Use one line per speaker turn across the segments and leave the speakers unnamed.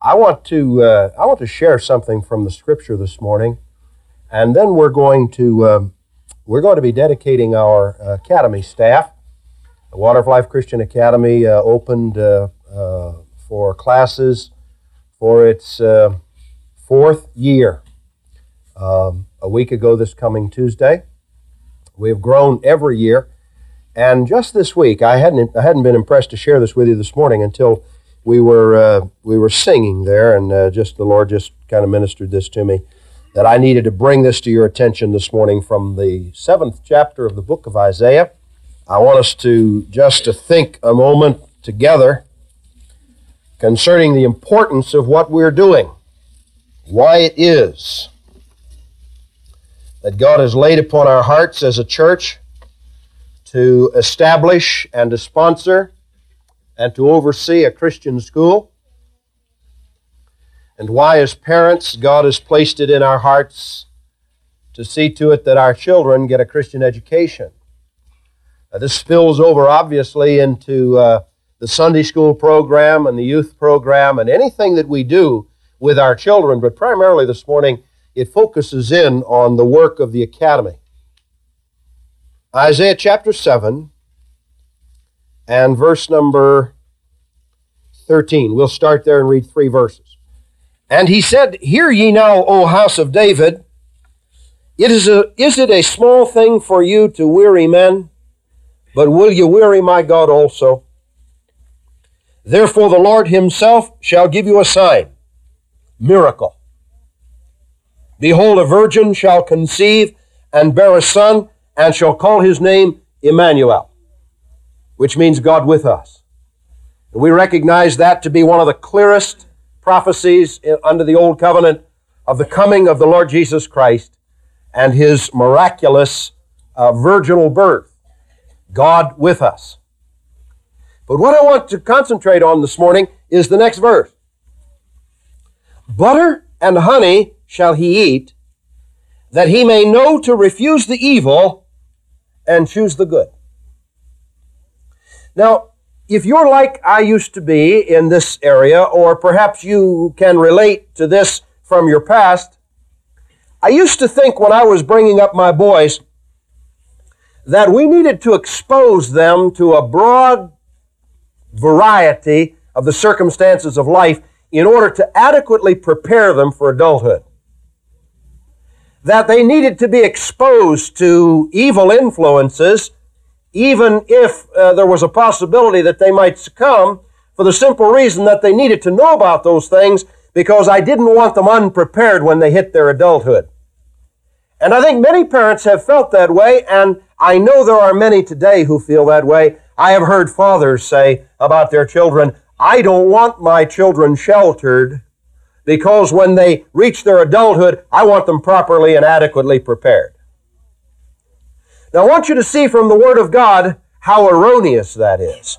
I want to share something from the Scripture this morning, and then we're going to be dedicating our academy staff. The Water of Life Christian Academy opened for classes for its fourth year a week ago this coming Tuesday. We have grown every year, and just this week I hadn't been impressed to share this with you this morning until we were singing there, and the Lord just kind of ministered this to me, that I needed to bring this to your attention this morning from the 7th chapter of the book of Isaiah. I want us to think a moment together concerning the importance of what we're doing, why it is that God has laid upon our hearts as a church to establish and to sponsor and to oversee a Christian school, and why as parents God has placed it in our hearts to see to it that our children get a Christian education. This spills over obviously into the Sunday school program and the youth program and anything that we do with our children, but primarily this morning it focuses in on the work of the academy. Isaiah chapter 7 and verse number 13. We'll start there and read 3 verses. And he said, "Hear ye now, O house of David, is it a small thing for you to weary men? But will you weary my God also? Therefore the Lord himself shall give you a sign," miracle. "Behold, a virgin shall conceive and bear a son, and shall call his name Emmanuel," which means God with us. And we recognize that to be one of the clearest prophecies under the Old Covenant of the coming of the Lord Jesus Christ and his miraculous virginal birth. God with us. But what I want to concentrate on this morning is the next verse. "Butter and honey shall he eat, that he may know to refuse the evil and choose the good." Now, if you're like I used to be in this area, or perhaps you can relate to this from your past, I used to think when I was bringing up my boys that we needed to expose them to a broad variety of the circumstances of life in order to adequately prepare them for adulthood. That they needed to be exposed to evil influences, even if there was a possibility that they might succumb, for the simple reason that they needed to know about those things, because I didn't want them unprepared when they hit their adulthood. And I think many parents have felt that way, and I know there are many today who feel that way. I have heard fathers say about their children, "I don't want my children sheltered, because when they reach their adulthood, I want them properly and adequately prepared." Now I want you to see from the Word of God how erroneous that is.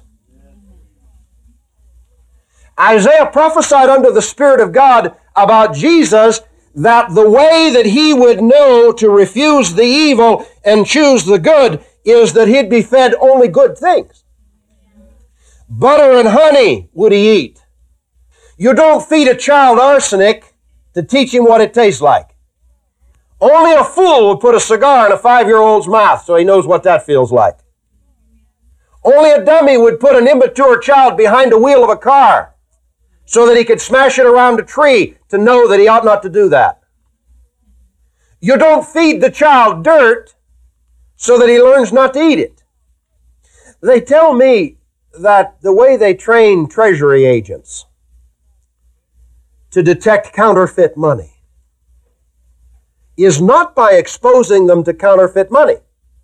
Isaiah prophesied under the Spirit of God about Jesus, that the way that he would know to refuse the evil and choose the good is that he'd be fed only good things. Butter and honey would he eat. You don't feed a child arsenic to teach him what it tastes like. Only a fool would put a cigar in a 5-year-old's mouth so he knows what that feels like. Only a dummy would put an immature child behind the wheel of a car so that he could smash it around a tree to know that he ought not to do that. You don't feed the child dirt so that he learns not to eat it. They tell me that the way they train treasury agents to detect counterfeit money is not by exposing them to counterfeit money,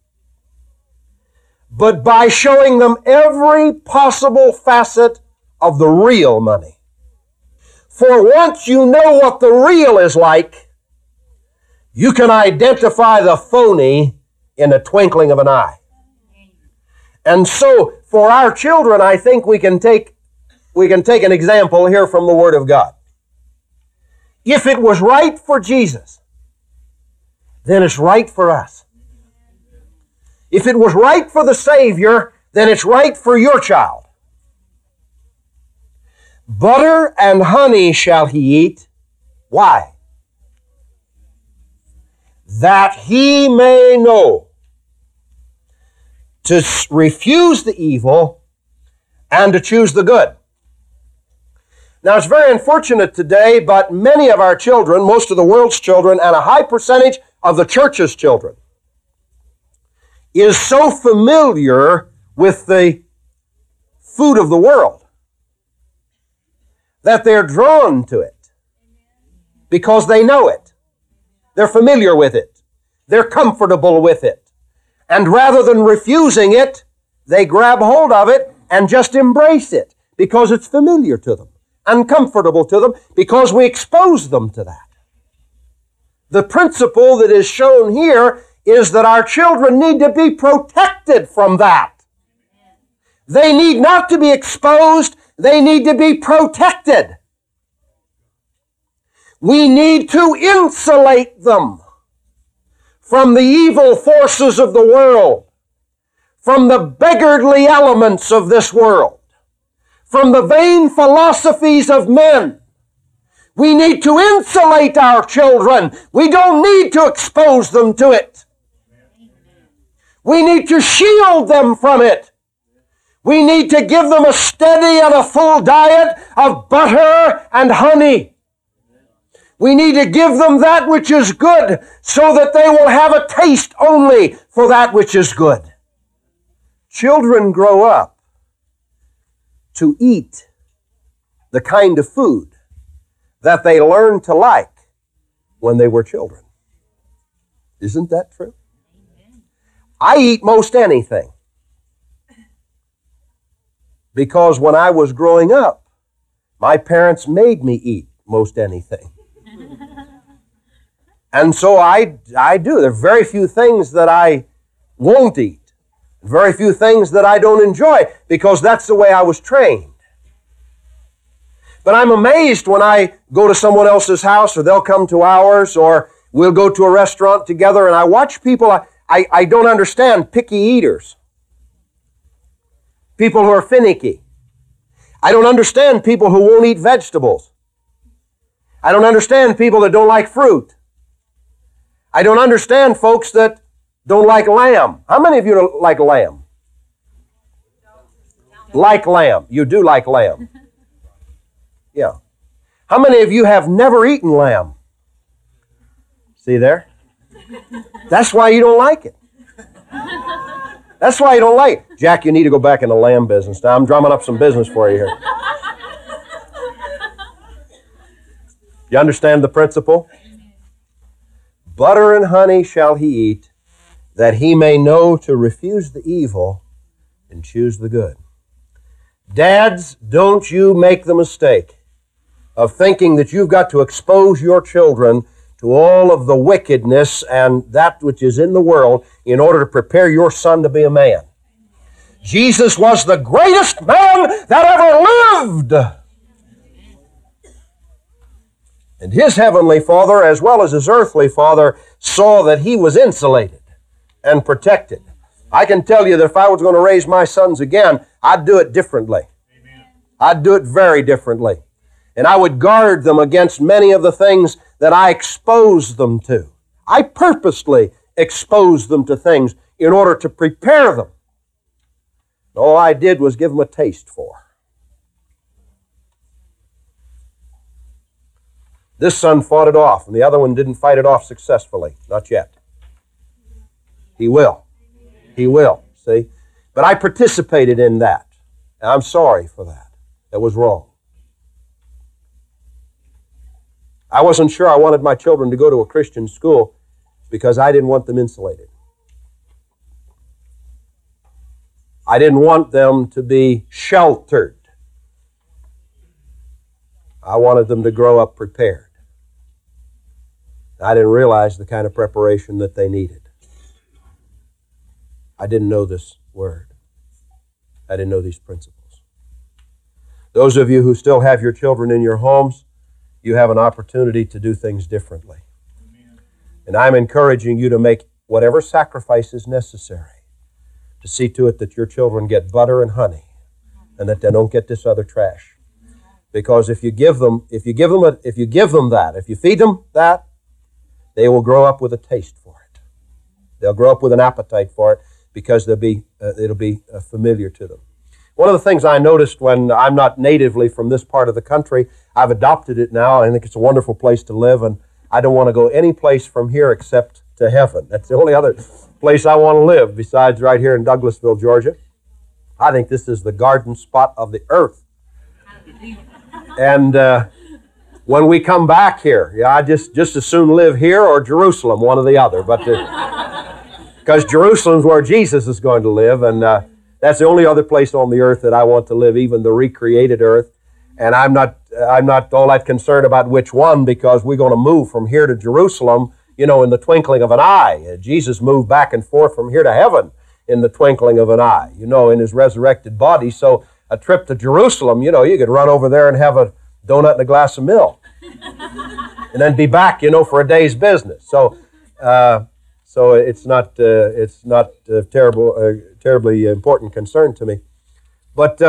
but by showing them every possible facet of the real money. For once you know what the real is like, you can identify the phony in the twinkling of an eye. And so, for our children, I think we can take an example here from the Word of God. If it was right for Jesus, then it's right for us. If it was right for the Savior, then it's right for your child. Butter and honey shall he eat. Why? That he may know to refuse the evil and to choose the good. Now, it's very unfortunate today, but many of our children, most of the world's children, and a high percentage of the church's children, is so familiar with the food of the world that they're drawn to it because they know it. They're familiar with it. They're comfortable with it. And rather than refusing it, they grab hold of it and just embrace it because it's familiar to them and comfortable to them because we expose them to that. The principle that is shown here is that our children need to be protected from that. They need not to be exposed, they need to be protected. We need to insulate them from the evil forces of the world, from the beggarly elements of this world, from the vain philosophies of men. We need to insulate our children. We don't need to expose them to it. We need to shield them from it. We need to give them a steady and a full diet of butter and honey. We need to give them that which is good so that they will have a taste only for that which is good. Children grow up to eat the kind of food that they learned to like when they were children. Isn't that true? I eat most anything because when I was growing up, my parents made me eat most anything. And so I do. There are very few things that I won't eat. Very few things that I don't enjoy because that's the way I was trained. But I'm amazed when I go to someone else's house or they'll come to ours or we'll go to a restaurant together and I watch people, I don't understand picky eaters. People who are finicky. I don't understand people who won't eat vegetables. I don't understand people that don't like fruit. I don't understand folks that don't like lamb. How many of you don't like lamb? Like lamb. You do like lamb. Yeah. How many of you have never eaten lamb? See there? That's why you don't like it. That's why you don't like it. Jack, you need to go back in the lamb business. Now I'm drumming up some business for you here. You understand the principle? Butter and honey shall he eat, that he may know to refuse the evil and choose the good. Dads, don't you make the mistake of thinking that you've got to expose your children to all of the wickedness and that which is in the world in order to prepare your son to be a man. Jesus was the greatest man that ever lived. And his heavenly Father, as well as his earthly Father, saw that he was insulated and protected. I can tell you that if I was going to raise my sons again, I'd do it differently. Amen. I'd do it very differently. And I would guard them against many of the things that I exposed them to. I purposely exposed them to things in order to prepare them. All I did was give them a taste for. This son fought it off, and the other one didn't fight it off successfully. Not yet. He will. He will, see? But I participated in that. And I'm sorry for that. That was wrong. I wasn't sure I wanted my children to go to a Christian school because I didn't want them insulated. I didn't want them to be sheltered. I wanted them to grow up prepared. I didn't realize the kind of preparation that they needed. I didn't know this word. I didn't know these principles. Those of you who still have your children in your homes, you have an opportunity to do things differently. And I'm encouraging you to make whatever sacrifice is necessary to see to it that your children get butter and honey and that they don't get this other trash. Because if you give them that, if you feed them that, they will grow up with a taste for it. They'll grow up with an appetite for it because it'll be familiar to them. One of the things I noticed when I'm not natively from this part of the country, I've adopted it now. I think it's a wonderful place to live, and I don't want to go any place from here except to heaven. That's the only other place I want to live besides right here in Douglasville, Georgia. I think this is the garden spot of the earth. And when we come back here, I just as soon live here or Jerusalem, one or the other. But because Jerusalem's where Jesus is going to live, and that's the only other place on the earth that I want to live, even the recreated earth. And I'm not all that concerned about which one, because we're going to move from here to Jerusalem, in the twinkling of an eye. Jesus moved back and forth from here to heaven in the twinkling of an eye, in his resurrected body. So a trip to Jerusalem, you could run over there and have a donut and a glass of milk, and then be back, for a day's business. So it's not terribly important concern to me. But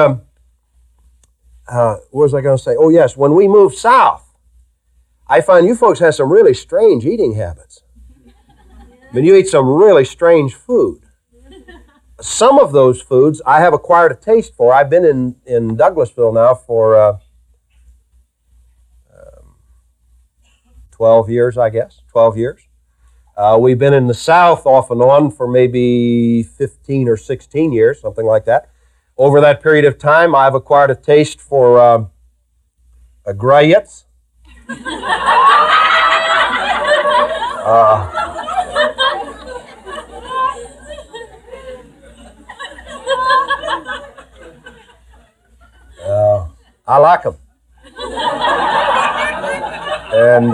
what was I going to say? Oh yes, when we moved south, I find you folks have some really strange eating habits. I mean, you eat some really strange food. Some of those foods I have acquired a taste for. I've been in Douglasville now for 12 years, I guess. 12 years. We've been in the South off and on for maybe 15 or 16 years, something like that. Over that period of time, I've acquired a taste for gruyets. I like them. And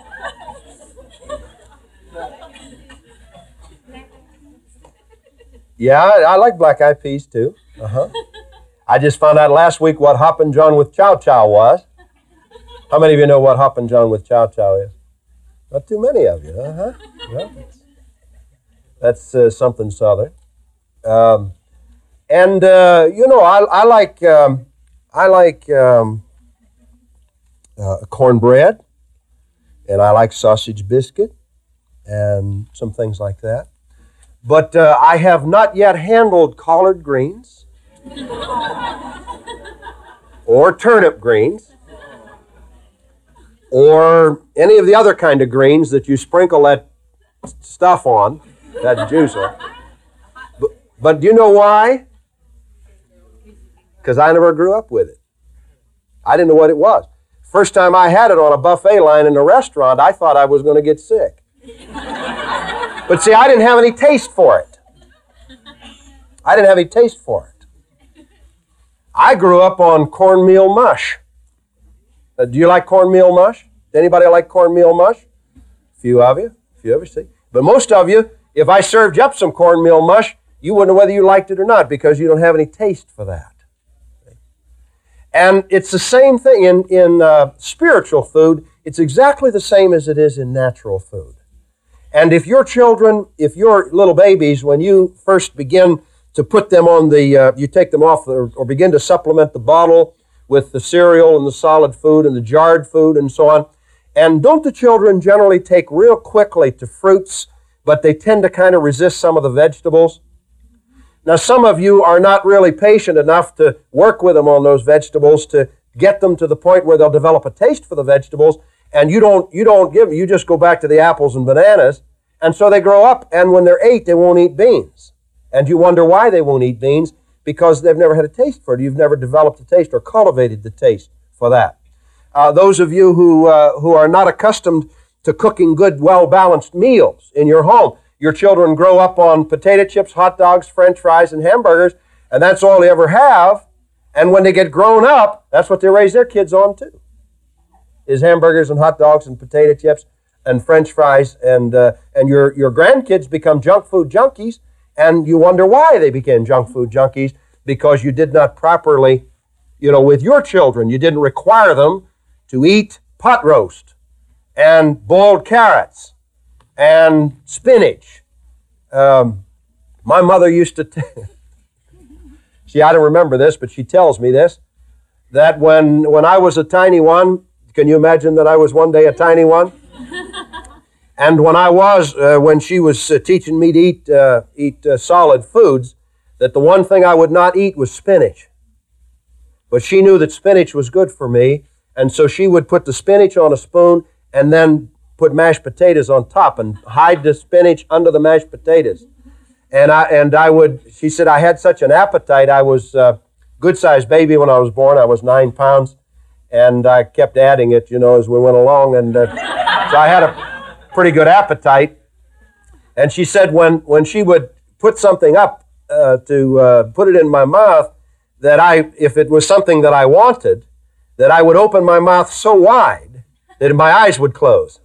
yeah, I like black-eyed peas too. I just found out last week what Hoppin' John with Chow Chow was. How many of you know what Hoppin' John with Chow Chow is? Not too many of you, Yeah, that's something Southern. I like cornbread, and I like sausage biscuit, and some things like that. But I have not yet handled collard greens or turnip greens or any of the other kind of greens that you sprinkle that stuff on, that juice on. But do you know why? Because I never grew up with it. I didn't know what it was. First time I had it on a buffet line in a restaurant, I thought I was going to get sick. But see, I didn't have any taste for it. I grew up on cornmeal mush. Do you like cornmeal mush? Anybody like cornmeal mush? A few of you, see. But most of you, if I served you up some cornmeal mush, you wouldn't know whether you liked it or not because you don't have any taste for that. And it's the same thing in spiritual food. It's exactly the same as it is in natural food. And if your little babies, when you first begin to put them on you take them off or begin to supplement the bottle with the cereal and the solid food and the jarred food and so on, and don't the children generally take real quickly to fruits, but they tend to kind of resist some of the vegetables? Now, some of you are not really patient enough to work with them on those vegetables to get them to the point where they'll develop a taste for the vegetables, and you don't give them, you just go back to the apples and bananas, and so they grow up, and when they're 8, they won't eat beans. And you wonder why they won't eat beans, because they've never had a taste for it. You've never developed a taste or cultivated the taste for that. Those of you who are not accustomed to cooking good, well-balanced meals in your home, your children grow up on potato chips, hot dogs, French fries, and hamburgers, and that's all they ever have. And when they get grown up, that's what they raise their kids on too, is hamburgers and hot dogs and potato chips and French fries. And your grandkids become junk food junkies, and you wonder why they became junk food junkies, because you did not properly, with your children, you didn't require them to eat pot roast and boiled carrots and spinach. My mother used to, I don't remember this, but she tells me this, that when I was a tiny one, can you imagine that I was one day a tiny one? And when she was teaching me to eat solid foods, that the one thing I would not eat was spinach. But she knew that spinach was good for me, and so she would put the spinach on a spoon and then put mashed potatoes on top and hide the spinach under the mashed potatoes. She said I had such an appetite. I was a good-sized baby when I was born. I was 9 pounds, and I kept adding it, as we went along, and so I had a pretty good appetite. And she said when she would put something up to put it in my mouth, that if it was something that I wanted, that I would open my mouth so wide that my eyes would close.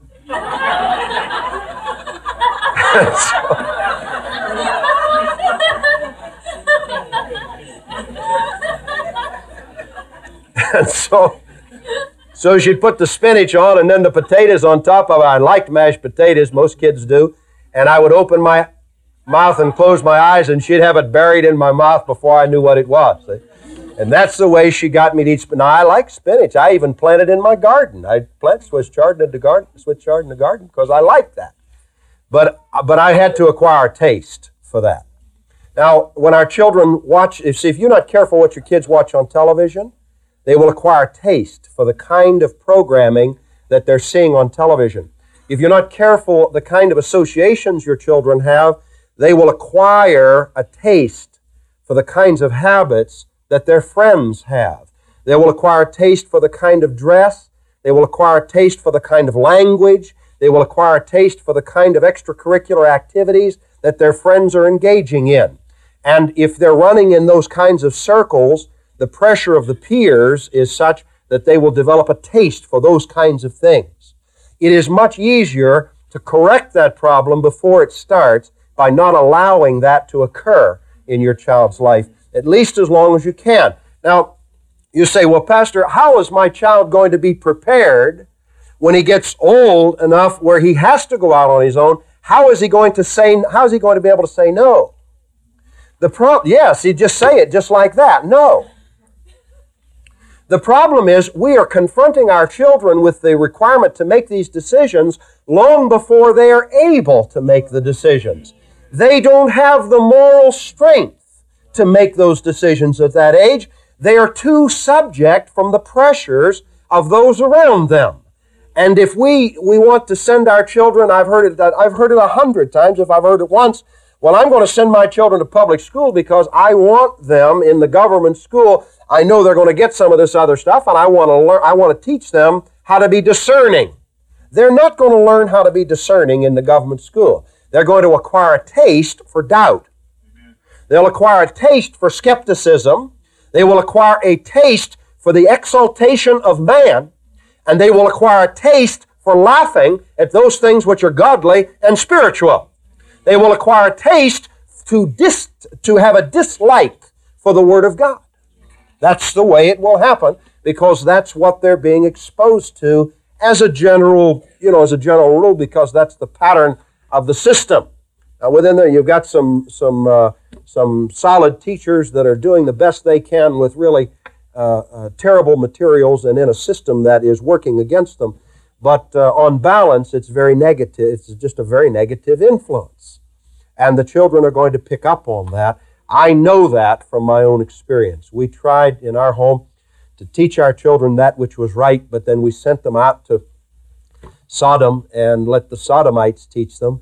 So she'd put the spinach on and then the potatoes on top of it. I liked mashed potatoes, most kids do, and I would open my mouth and close my eyes, and she'd have it buried in my mouth before I knew what it was. See? And that's the way she got me to eat spinach. Now, I like spinach. I even planted in my garden. I plant Swiss chard in the garden because I like that. But I had to acquire a taste for that. Now, when our children watch, if you're not careful what your kids watch on television, they will acquire a taste for the kind of programming that they're seeing on television. If you're not careful the kind of associations your children have, they will acquire a taste for the kinds of habits that their friends have. They will acquire a taste for the kind of dress. They will acquire a taste for the kind of language. They will acquire a taste for the kind of extracurricular activities that their friends are engaging in. And if they're running in those kinds of circles, the pressure of the peers is such that they will develop a taste for those kinds of things. It is much easier to correct that problem before it starts by not allowing that to occur in your child's life, at least as long as you can. Now, you say, well, Pastor, how is my child going to be prepared when he gets old enough where he has to go out on his own? How is he going to be able to say no? Yes, he'd just say it just like that, no. The problem is we are confronting our children with the requirement to make these decisions long before they are able to make the decisions. They don't have the moral strength to make those decisions at that age. They are too subject from the pressures of those around them. And if we want to send our children, I've heard it 100 times, if I've heard it once, well, I'm going to send my children to public school because I want them in the government school. I know they're going to get some of this other stuff, and I want to teach them how to be discerning. They're not going to learn how to be discerning in the government school. They're going to acquire a taste for doubt. They'll acquire a taste for skepticism. They will acquire a taste for the exaltation of man, and they will acquire a taste for laughing at those things which are godly and spiritual. They will acquire a taste to have a dislike for the Word of God. That's the way it will happen, because that's what they're being exposed to as a general rule, because that's the pattern of the system. Now, within there, you've got some solid teachers that are doing the best they can with really terrible materials and in a system that is working against them. But on balance, it's very negative. It's just a very negative influence. And the children are going to pick up on that. I know that from my own experience. We tried in our home to teach our children that which was right, but then we sent them out to Sodom and let the Sodomites teach them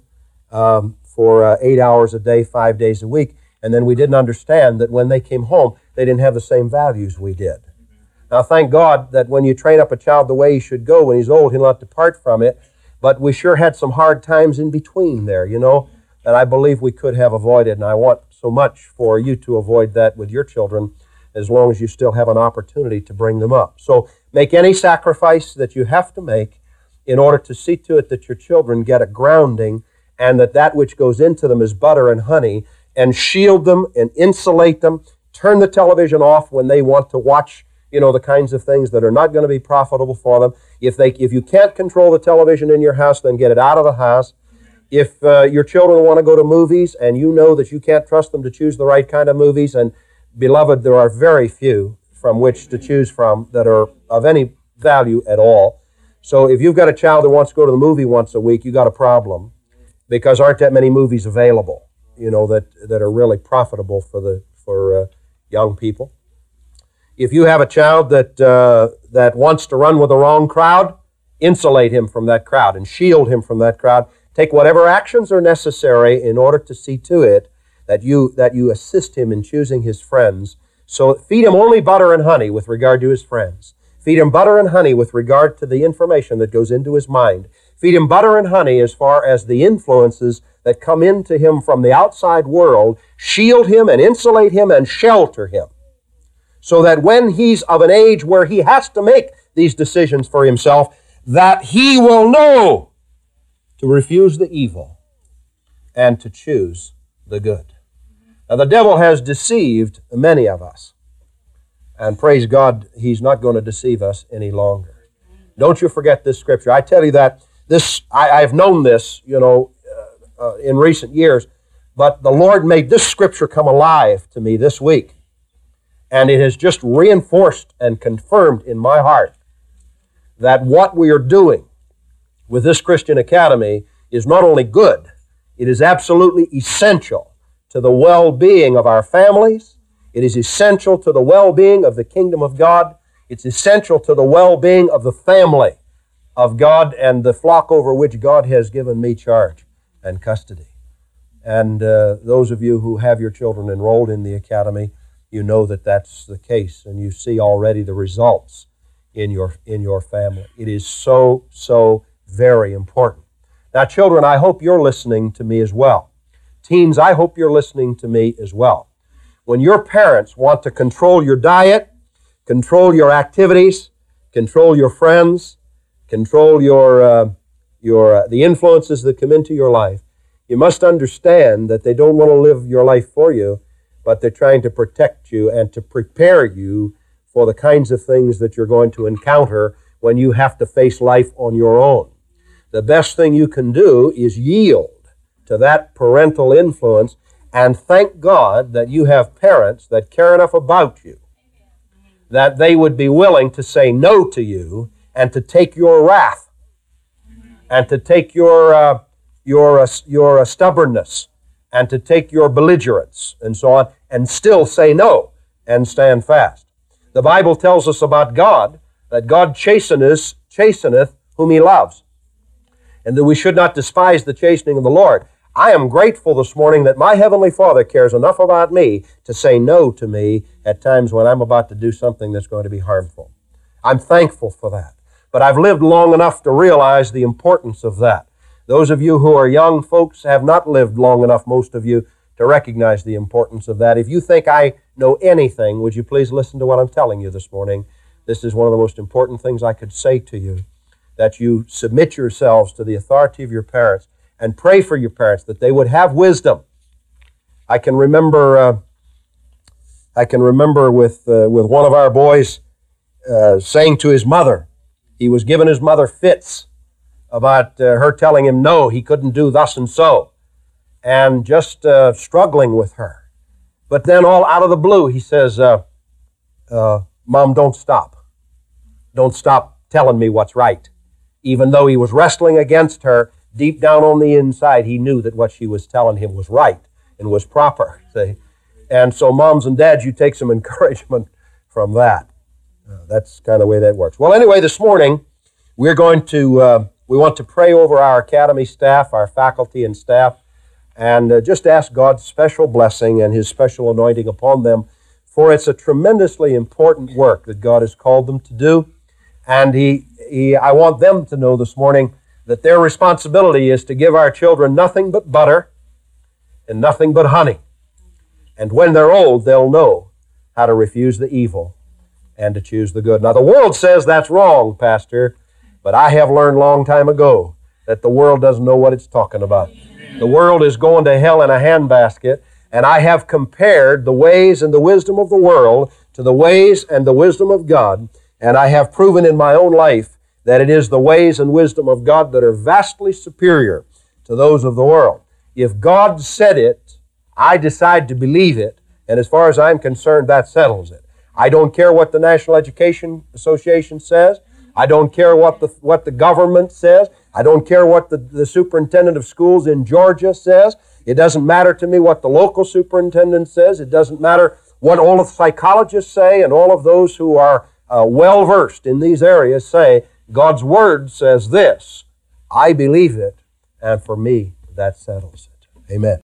for 8 hours a day, 5 days a week. And then we didn't understand that when they came home, they didn't have the same values we did. Now, thank God that when you train up a child the way he should go, when he's old, he'll not depart from it. But we sure had some hard times in between there, that I believe we could have avoided. And I want so much for you to avoid that with your children, as long as you still have an opportunity to bring them up. So make any sacrifice that you have to make in order to see to it that your children get a grounding, and that which goes into them is butter and honey, and shield them and insulate them. Turn the television off when they want to watch the kinds of things that are not going to be profitable for them. If you can't control the television in your house, then get it out of the house. If your children want to go to movies and you know that you can't trust them to choose the right kind of movies, and beloved, there are very few from which to choose from that are of any value at all. So if you've got a child that wants to go to the movie once a week, you got a problem, because aren't that many movies available, that are really profitable for young people. If you have a child that wants to run with the wrong crowd, insulate him from that crowd and shield him from that crowd. Take whatever actions are necessary in order to see to it that you assist him in choosing his friends. So feed him only butter and honey with regard to his friends. Feed him butter and honey with regard to the information that goes into his mind. Feed him butter and honey as far as the influences that come into him from the outside world. Shield him and insulate him and shelter him, so that when he's of an age where he has to make these decisions for himself, that he will know to refuse the evil and to choose the good. Now, the devil has deceived many of us. And praise God, he's not going to deceive us any longer. Don't you forget this scripture. I tell you that I've known this, in recent years, but the Lord made this scripture come alive to me this week. And it has just reinforced and confirmed in my heart that what we are doing with this Christian Academy is not only good, it is absolutely essential to the well-being of our families. It is essential to the well-being of the kingdom of God. It's essential to the well-being of the family of God and the flock over which God has given me charge and custody. And those of you who have your children enrolled in the academy, you know that that's the case, and you see already the results in your family. It is so very important. Now, children, I hope you're listening to me as well. Teens, I hope you're listening to me as well. When your parents want to control your diet, control your activities, control your friends, control the influences that come into your life, you must understand that they don't want to live your life for you, but they're trying to protect you and to prepare you for the kinds of things that you're going to encounter when you have to face life on your own. The best thing you can do is yield to that parental influence and thank God that you have parents that care enough about you that they would be willing to say no to you and to take your wrath and to take your stubbornness and to take your belligerence and so on, and still say no and stand fast. The Bible tells us about God, that God chasteneth whom He loves, and that we should not despise the chastening of the Lord. I am grateful this morning that my Heavenly Father cares enough about me to say no to me at times when I'm about to do something that's going to be harmful. I'm thankful for that. But I've lived long enough to realize the importance of that. Those of you who are young folks have not lived long enough, most of you, to recognize the importance of that. If you think I know anything, would you please listen to what I'm telling you this morning? This is one of the most important things I could say to you, that you submit yourselves to the authority of your parents and pray for your parents that they would have wisdom. I can remember with one of our boys saying to his mother, he was giving his mother fits about her telling him no, he couldn't do thus and so, and just struggling with her. But then all out of the blue, he says, Mom, don't stop. Don't stop telling me what's right. Even though he was wrestling against her, deep down on the inside, he knew that what she was telling him was right and was proper. See? And so moms and dads, you take some encouragement from that. That's kind of the way that works. Well, anyway, this morning, we want to pray over our academy staff, our faculty and staff, and just ask God's special blessing and His special anointing upon them, for it's a tremendously important work that God has called them to do. And I want them to know this morning that their responsibility is to give our children nothing but butter and nothing but honey. And when they're old, they'll know how to refuse the evil and to choose the good. Now, the world says that's wrong, Pastor, but I have learned a long time ago that the world doesn't know what it's talking about. The world is going to hell in a handbasket, and I have compared the ways and the wisdom of the world to the ways and the wisdom of God, and I have proven in my own life that it is the ways and wisdom of God that are vastly superior to those of the world. If God said it, I decide to believe it, and as far as I'm concerned, that settles it. I don't care what the National Education Association says. I don't care what the government says. I don't care what the superintendent of schools in Georgia says. It doesn't matter to me what the local superintendent says. It doesn't matter what all of the psychologists say, and all of those who are well-versed in these areas say, God's Word says this. I believe it, and for me, that settles it. Amen.